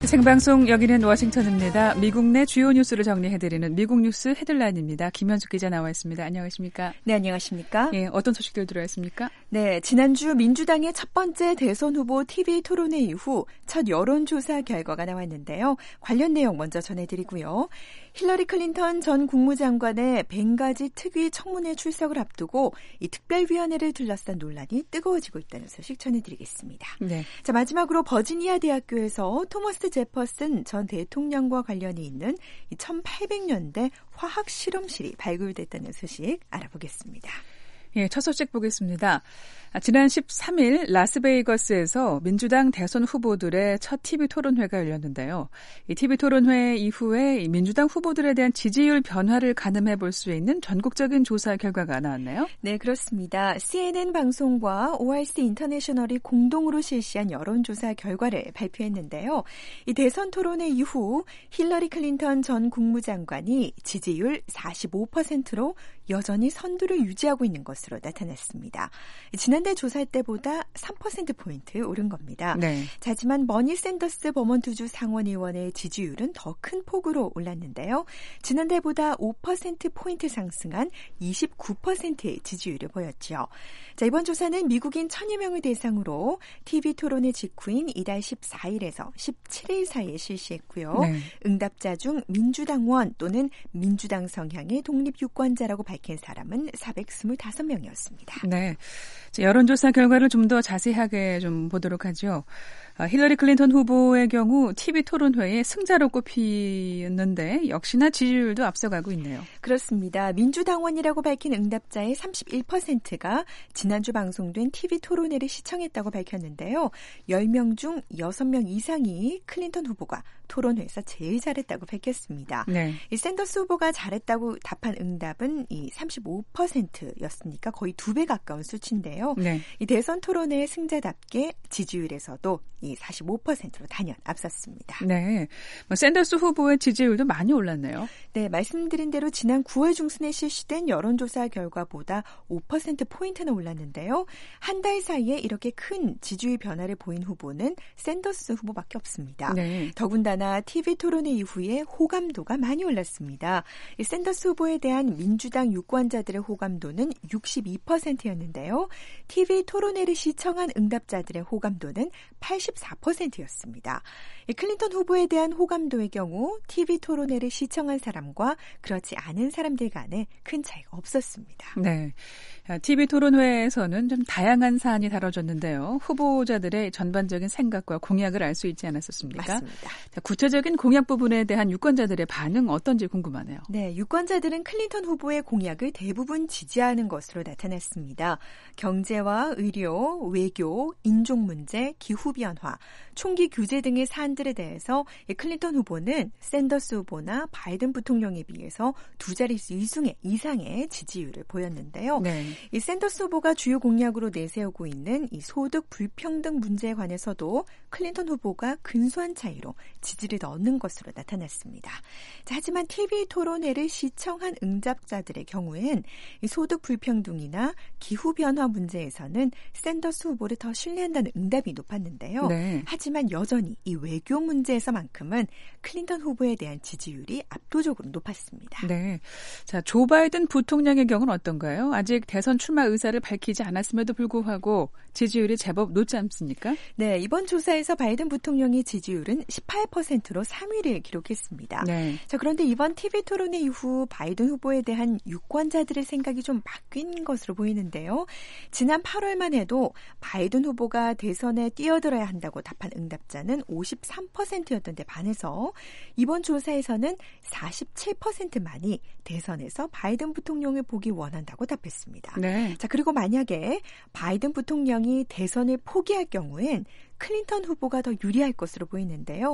생방송 여기는 워싱턴입니다. 미국 내 주요 뉴스를 정리해드리는 미국 뉴스 헤드라인입니다. 김현숙 기자 나와 있습니다. 안녕하십니까? 네, 안녕하십니까? 예, 어떤 소식들 들어있습니까? 네, 지난주 민주당의 첫 번째 대선 후보 TV 토론회 이후 첫 여론조사 결과가 나왔는데요. 관련 내용 먼저 전해드리고요. 힐러리 클린턴 전 국무장관의 벵가지 특위 청문회 출석을 앞두고 이 특별위원회를 둘러싼 논란이 뜨거워지고 있다는 소식 전해드리겠습니다. 네. 자, 마지막으로 버지니아 대학교에서 토머스 제퍼슨 전 대통령과 관련이 있는 1800년대 화학 실험실이 발굴됐다는 소식 알아보겠습니다. 예, 첫 소식 보겠습니다. 지난 13일 라스베이거스에서 민주당 대선 후보들의 첫 TV 토론회가 열렸는데요. 이 TV 토론회 이후에 민주당 후보들에 대한 지지율 변화를 가늠해 볼 수 있는 전국적인 조사 결과가 나왔나요? 네, 그렇습니다. CNN 방송과 ORC 인터내셔널이 공동으로 실시한 여론조사 결과를 발표했는데요. 이 대선 토론회 이후 힐러리 클린턴 전 국무장관이 지지율 45%로 여전히 선두를 유지하고 있는 것으로 나타났습니다. 지난달 조사할 때보다 3%포인트 오른 겁니다. 네. 하지만 버니 샌더스 버몬트주 상원의원의 지지율은 더 큰 폭으로 올랐는데요. 지난달보다 5%포인트 상승한 29%의 지지율을 보였죠. 자, 이번 조사는 미국인 1000여 명을 대상으로 TV 토론회 직후인 이달 14일에서 17일 사이에 실시했고요. 네. 응답자 중 민주당원 또는 민주당 성향의 독립유권자라고 밝힌 사람은 425명이었습니다. 네. 여론조사 결과를 좀 더 자세하게 좀 보도록 하죠. 힐러리 클린턴 후보의 경우 TV 토론회의 승자로 꼽히는데 역시나 지지율도 앞서가고 있네요. 그렇습니다. 민주당원이라고 밝힌 응답자의 31%가 지난주 방송된 TV 토론회를 시청했다고 밝혔는데요. 10명 중 6명 이상이 클린턴 후보가 토론회에서 제일 잘했다고 밝혔습니다. 네. 이 샌더스 후보가 잘했다고 답한 응답은 이 35%였으니까 거의 2배 가까운 수치인데요. 네. 이 대선 토론회의 승자답게 지지율에서도 이 45%로 단연 앞섰습니다. 네. 샌더스 후보의 지지율도 많이 올랐네요. 네, 말씀드린 대로 지난 9월 중순에 실시된 여론조사 결과보다 5%포인트나 올랐는데요. 한 달 사이에 이렇게 큰 지지율 변화를 보인 후보는 샌더스 후보밖에 없습니다. 네. 더군다나 TV 토론회 이후에 호감도가 많이 올랐습니다. 이 샌더스 후보에 대한 민주당 유권자들의 호감도는 62%였는데요. TV 토론회를 시청한 응답자들의 호감도는 84%였습니다. 클린턴 후보에 대한 호감도의 경우 TV 토론회를 시청한 사람과 그렇지 않은 사람들 간에 큰 차이가 없었습니다. 네. TV 토론회에서는 좀 다양한 사안이 다뤄졌는데요. 후보자들의 전반적인 생각과 공약을 알 수 있지 않았었습니까? 맞습니다. 구체적인 공약 부분에 대한 유권자들의 반응 어떤지 궁금하네요. 네, 유권자들은 클린턴 후보의 공약을 대부분 지지하는 것으로 나타났습니다. 경제와 의료, 외교, 인종 문제, 기후변화, 총기 규제 등의 사안들에 대해서 클린턴 후보는 샌더스 후보나 바이든 부통령에 비해서 두 자릿수 이상의 지지율을 보였는데요. 네. 이 샌더스 후보가 주요 공약으로 내세우고 있는 이 소득 불평등 문제에 관해서도 클린턴 후보가 근소한 차이로 지지를 얻는 것으로 나타났습니다. 자, 하지만 TV 토론회를 시청한 응답자들의 경우엔 이 소득 불평등이나 기후변화 문제에서는 샌더스 후보를 더 신뢰한다는 응답이 높았는데요. 네. 하지만 여전히 이 외교 문제에서만큼은 클린턴 후보에 대한 지지율이 압도적으로 높았습니다. 네. 자, 조 바이든 부통령의 경우는 어떤가요? 아직 대선 출마 의사를 밝히지 않았음에도 불구하고 지지율이 제법 높지 않습니까? 네, 이번 조사에서 바이든 부통령의 지지율은 18%로 3위를 기록했습니다. 네. 자, 그런데 이번 TV 토론회 이후 바이든 후보에 대한 유권자들의 생각이 좀 바뀐 것으로 보이는데요. 지난 8월만 해도 바이든 후보가 대선에 뛰어들어야 한다고 답한 응답자는 53%였던 데 반해서 이번 조사에서는 47%만이 대선에서 바이든 부통령을 보기 원한다고 답했습니다. 네. 자, 그리고 만약에 바이든 부통령이 대선을 포기할 경우엔 클린턴 후보가 더 유리할 것으로 보이는데요.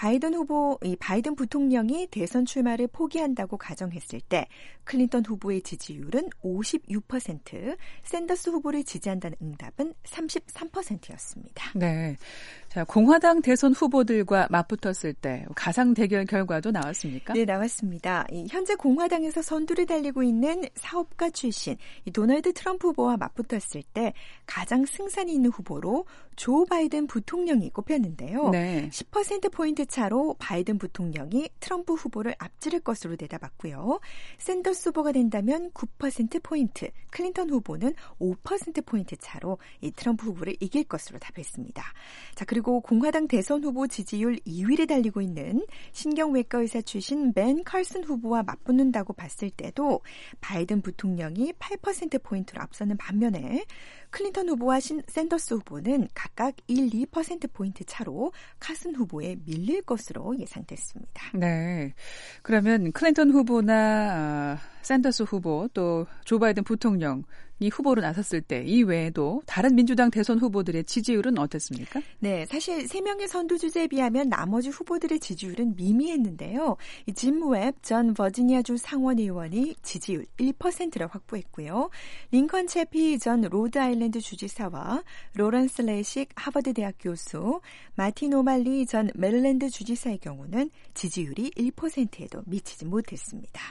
바이든 부통령이 대선 출마를 포기한다고 가정했을 때 클린턴 후보의 지지율은 56%, 샌더스 후보를 지지한다는 응답은 33%였습니다. 네. 자, 공화당 대선 후보들과 맞붙었을 때 가상 대결 결과도 나왔습니까? 네, 나왔습니다. 현재 공화당에서 선두를 달리고 있는 사업가 출신 도널드 트럼프 후보와 맞붙었을 때 가장 승산이 있는 후보로 조 바이든 부통령이 꼽혔는데요. 네. 10%포인트 차로 바이든 부통령이 트럼프 후보를 앞지를 것으로 내다봤고요. 샌더스 후보가 된다면 9%포인트, 클린턴 후보는 5%포인트 차로 이 트럼프 후보를 이길 것으로 답했습니다. 자, 그리고 공화당 대선 후보 지지율 2위를 달리고 있는 신경외과 의사 출신 벤 칼슨 후보와 맞붙는다고 봤을 때도 바이든 부통령이 8%포인트로 앞서는 반면에 클린턴 후보와 샌더스 후보는 각각 1, 2%포인트 차로 칼슨 후보에 밀릴 것으로 예상됐습니다. 네. 그러면 클린턴 후보나 샌더스 후보 또 조 바이든 부통령 이 후보로 나섰을 때 이 외에도 다른 민주당 대선 후보들의 지지율은 어땠습니까? 네, 사실 3명의 선두주자에 비하면 나머지 후보들의 지지율은 미미했는데요. 짐 웹 전 버지니아주 상원 의원이 지지율 1%를 확보했고요. 링컨 채피 전 로드아일랜드 주지사와 로런스 레이식 하버드 대학 교수, 마틴 오말리 전 메릴랜드 주지사의 경우는 지지율이 1%에도 미치지 못했습니다.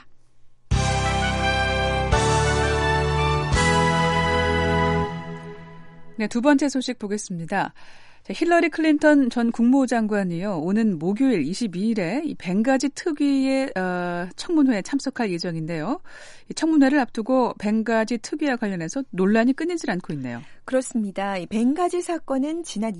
네, 두 번째 소식 보겠습니다. 힐러리 클린턴 전 국무장관이요. 오는 목요일 22일에 이 벵가지 특위의 청문회에 참석할 예정인데요. 이 청문회를 앞두고 벵가지 특위와 관련해서 논란이 끊이질 않고 있네요. 그렇습니다. 이 벵가지 사건은 지난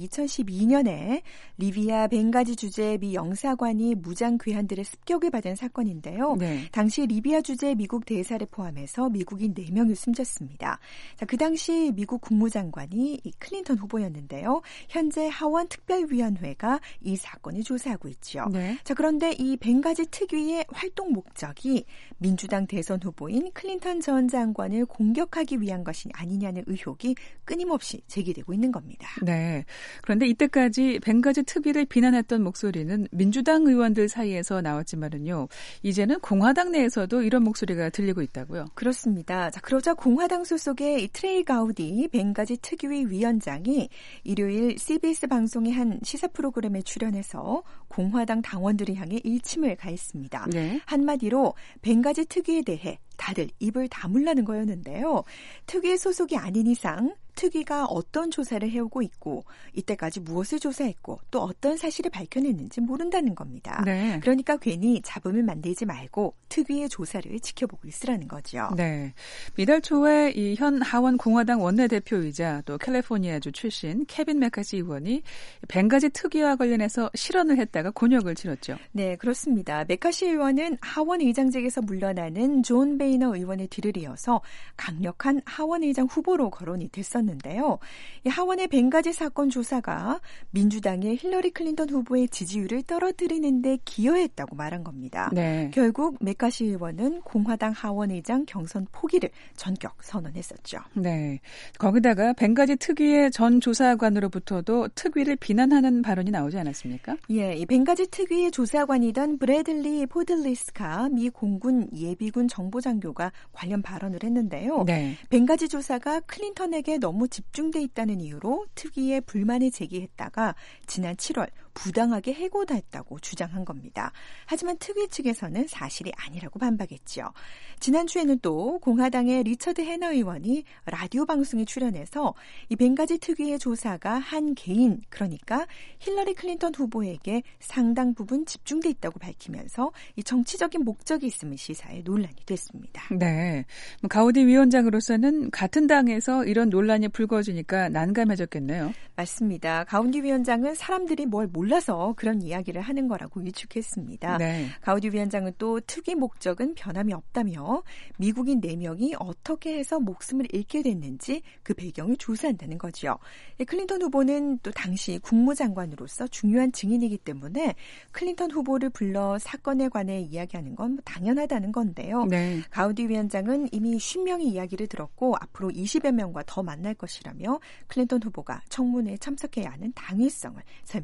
2012년에 리비아 벵가지 주재 미 영사관이 무장 괴한들의 습격을 받은 사건인데요. 네. 당시 리비아 주재 미국 대사를 포함해서 미국인 4명이 숨졌습니다. 자, 그 당시 미국 국무장관이 이 클린턴 후보였는데요. 현재 하원 특별위원회가 이 사건을 조사하고 있죠. 네. 자, 그런데 이 벵가지 특위의 활동 목적이 민주당 대선 후보인 클린턴 전 장관을 공격하기 위한 것이 아니냐는 의혹이 끊임없이 제기되고 있는 겁니다. 네. 그런데 이때까지 벵가지 특위를 비난했던 목소리는 민주당 의원들 사이에서 나왔지만은요. 이제는 공화당 내에서도 이런 목소리가 들리고 있다고요. 그렇습니다. 자, 그러자 공화당 소속의 트레이 가우디 벵가지 특위 위원장이 일요일 CBS 방송의 한 시사 프로그램에 출연해서 공화당 당원들을 향해 일침을 가했습니다. 네. 한마디로 벵가지 특위에 대해 다들 입을 다물라는 거였는데요. 특위의 소속이 아닌 이상 특위가 어떤 조사를 해오고 있고 이때까지 무엇을 조사했고 또 어떤 사실을 밝혀냈는지 모른다는 겁니다. 네. 그러니까 괜히 잡음을 만들지 말고 특위의 조사를 지켜보고 있으라는 거죠. 네. 이달 초에 이 현 하원 공화당 원내대표이자 또 캘리포니아주 출신 케빈 메카시 의원이 벵가지 특위와 관련해서 실언을 했다가 곤욕을 치렀죠. 네, 그렇습니다. 메카시 의원은 하원 의장직에서 물러나는 존 베이너 의원의 뒤를 이어서 강력한 하원 의장 후보로 거론이 됐었는데요. 이 하원의 벵가지 사건 조사가 민주당의 힐러리 클린턴 후보의 지지율을 떨어뜨리는 데 기여했다고 말한 겁니다. 네. 결국 메카시 의원은 공화당 하원 의장 경선 포기를 전격 선언했었죠. 네. 거기다가 벵가지 특위의 전 조사관으로부터도 특위를 비난하는 발언이 나오지 않았습니까? 예, 이 벵가지 특위의 조사관이던 브래들리 포들리스카 미 공군 예비군 정보장교가 관련 발언을 했는데요. 네. 벵가지 조사가 클린턴에게 너무 집중돼 있다는 이유로 특위에 불만을 제기했다가 지난 7월 부당하게 해고됐다고 주장한 겁니다. 하지만 특위 측에서는 사실이 아니라고 반박했죠. 지난주에는 또 공화당의 리처드 해너 의원이 라디오 방송에 출연해서 이 벵가지 특위의 조사가 한 개인, 그러니까 힐러리 클린턴 후보에게 상당 부분 집중돼 있다고 밝히면서 이 정치적인 목적이 있음을 시사해 논란이 됐습니다. 네. 가우디 위원장으로서는 같은 당에서 이런 논란이 불거지니까 난감해졌겠네요. 맞습니다. 가우디 위원장은 사람들이 뭘 몰라서 그런 이야기를 하는 거라고 위축했습니다. 네. 가우디 위원장은 또 특위 목적은 변함이 없다며 미국인 4명이 어떻게 해서 목숨을 잃게 됐는지 그 배경을 조사한다는 거죠. 클린턴 후보는 또 당시 국무장관으로서 중요한 증인이기 때문에 클린턴 후보를 불러 사건에 관해 이야기하는 건 당연하다는 건데요. 네. 가우디 위원장은 이미 50명의 이야기를 들었고 앞으로 20여 명과 더 만날 것이라며 클린턴 후보가 청문회에 참석해야 하는 당위성을 설명했습니다.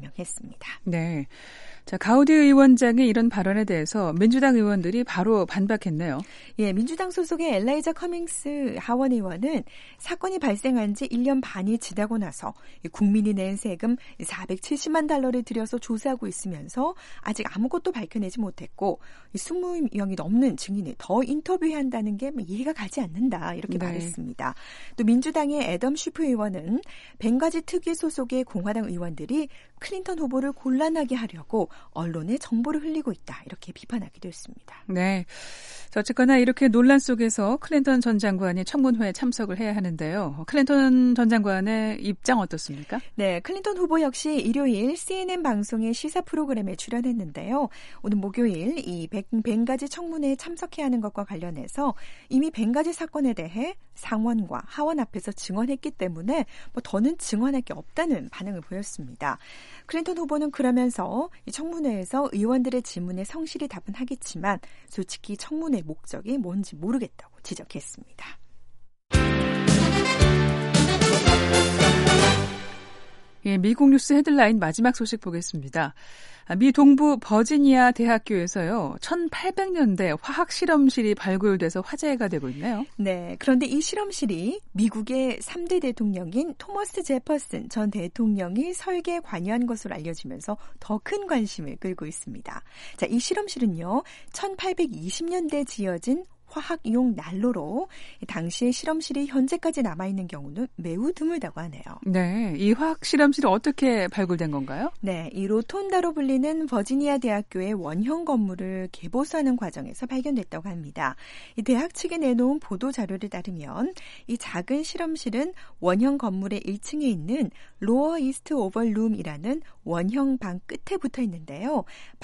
있습니다. 네. 자, 가우디 의원장의 이런 발언에 대해서 민주당 의원들이 바로 반박했네요. 예, 민주당 소속의 엘라이자 커밍스 하원 의원은 사건이 발생한 지 1년 반이 지나고 나서 국민이 낸 세금 470만 달러를 들여서 조사하고 있으면서 아직 아무것도 밝혀내지 못했고 20명이 넘는 증인을 더 인터뷰해야 한다는 게 이해가 가지 않는다 이렇게 말했습니다. 또 민주당의 애덤 슈프 의원은 벵가지 특위 소속의 공화당 의원들이 클린턴 후보를 곤란하게 하려고 언론에 정보를 흘리고 있다 이렇게 비판하기도 했습니다. 네. 어쨌거나 이렇게 논란 속에서 클린턴 전 장관이 청문회에 참석을 해야 하는데요. 클린턴 전 장관의 입장 어떻습니까? 네, 클린턴 후보 역시 일요일 CNN 방송의 시사 프로그램에 출연했는데요. 오늘 목요일 이 벵가지 청문회에 참석해야 하는 것과 관련해서 이미 벵가지 사건에 대해 상원과 하원 앞에서 증언했기 때문에 더는 증언할 게 없다는 반응을 보였습니다. 클린턴 후보는 그러면서 이 청문회에서 의원들의 질문에 성실히 답은 하겠지만 솔직히 청문회 목적이 뭔지 모르겠다고 지적했습니다. 예, 미국 뉴스 헤드라인 마지막 소식 보겠습니다. 미 동부 버지니아 대학교에서요, 1800년대 화학 실험실이 발굴돼서 화제가 되고 있네요. 네, 그런데 이 실험실이 미국의 3대 대통령인 토머스 제퍼슨 전 대통령이 설계에 관여한 것으로 알려지면서 더 큰 관심을 끌고 있습니다. 자, 이 실험실은요, 1820년대에 지어진 화학용 난로로 당시의 실험실이 현재까지 남아있는 경우는 매우 드물다고 하네요. 네, 이 화학 실험실이 어떻게 발굴된 건가요? 네, 이 로톤다로 불리는 버지니아 대학교의 원형 건물을 개보수하는 과정에서 발견됐다고 합니다. 이 대학 측에 내놓은 보도 자료를 따르면 이 작은 실험실은 원형 건물의 1층에 있는 로어 이스트 오벌룸이라는 원형 방 끝에 붙어 있는데요.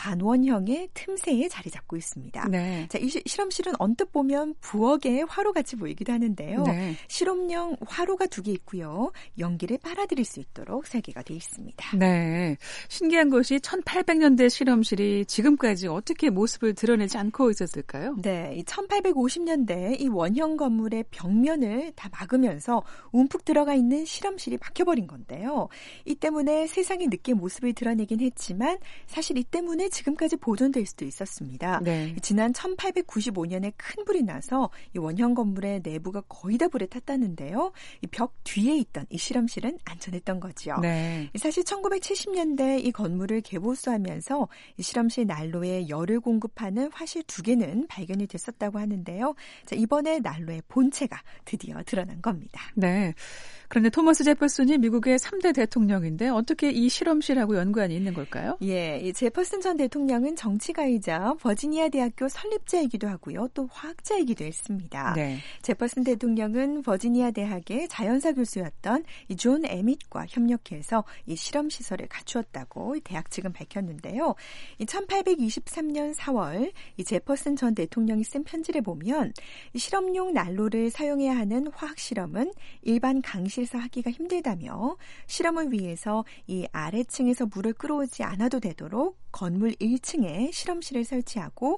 반원형의 틈새에 자리 잡고 있습니다. 네. 자, 이 실험실은 언뜻 보면 부엌의 화로같이 보이기도 하는데요. 네. 실험용 화로가 2개 있고요. 연기를 빨아들일 수 있도록 설계가 되어 있습니다. 네, 신기한 것이 1800년대 실험실이 지금까지 어떻게 모습을 드러내지 않고 있었을까요? 네, 이 1850년대 이 원형 건물의 벽면을 다 막으면서 움푹 들어가 있는 실험실이 막혀버린 건데요. 이 때문에 세상이 늦게 모습을 드러내긴 했지만 사실 이 때문에 지금까지 보존될 수도 있었습니다. 네. 지난 1895년에 큰 불이 나서 이 원형 건물의 내부가 거의 다 불에 탔다는데요. 이 벽 뒤에 있던 이 실험실은 안전했던 거죠. 네. 사실 1970년대 이 건물을 개보수하면서 이 실험실 난로에 열을 공급하는 화실 2개는 발견이 됐었다고 하는데요. 자, 이번에 난로의 본체가 드디어 드러난 겁니다. 네. 그런데 토머스 제퍼슨이 미국의 3대 대통령인데 어떻게 이 실험실하고 연관이 있는 걸까요? 예, 이 제퍼슨 전 대통령은 정치가이자 버지니아 대학교 설립자이기도 하고요. 또 화학자이기도 했습니다. 네. 제퍼슨 대통령은 버지니아 대학의 자연사 교수였던 이 존 에밋과 협력해서 이 실험 시설을 갖추었다고 대학 측은 밝혔는데요. 이 1823년 4월 이 제퍼슨 전 대통령이 쓴 편지를 보면 이 실험용 난로를 사용해야 하는 화학 실험은 일반 강실에서 하기가 힘들다며 실험을 위해서 이 아래층에서 물을 끌어오지 않아도 되도록 건물 1층에 실험실을 설치하고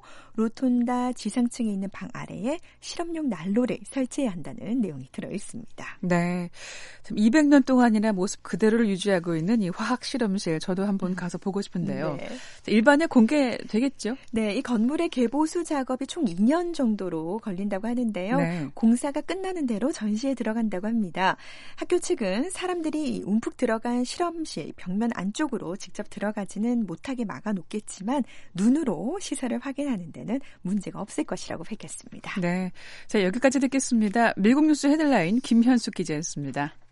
로톤다 지상층에 있는 방 아래에 실험용 난로를 설치해야 한다는 내용이 들어 있습니다. 네, 200년 동안이나 모습 그대로를 유지하고 있는 이 화학 실험실 저도 한번 가서 보고 싶은데요. 네. 일반에 공개되겠죠? 네, 이 건물의 개보수 작업이 총 2년 정도로 걸린다고 하는데요. 네. 공사가 끝나는 대로 전시에 들어간다고 합니다. 학교 측은 사람들이 움푹 들어간 실험실 벽면 안쪽으로 직접 들어가지는 못하게 막아놓겠지만 눈으로 시설을 확인하는 데는 문제가 없을 것이라고 밝혔습니다. 네, 자, 여기까지 듣겠습니다. 미국 뉴스 헤드라인 김현숙 기자였습니다.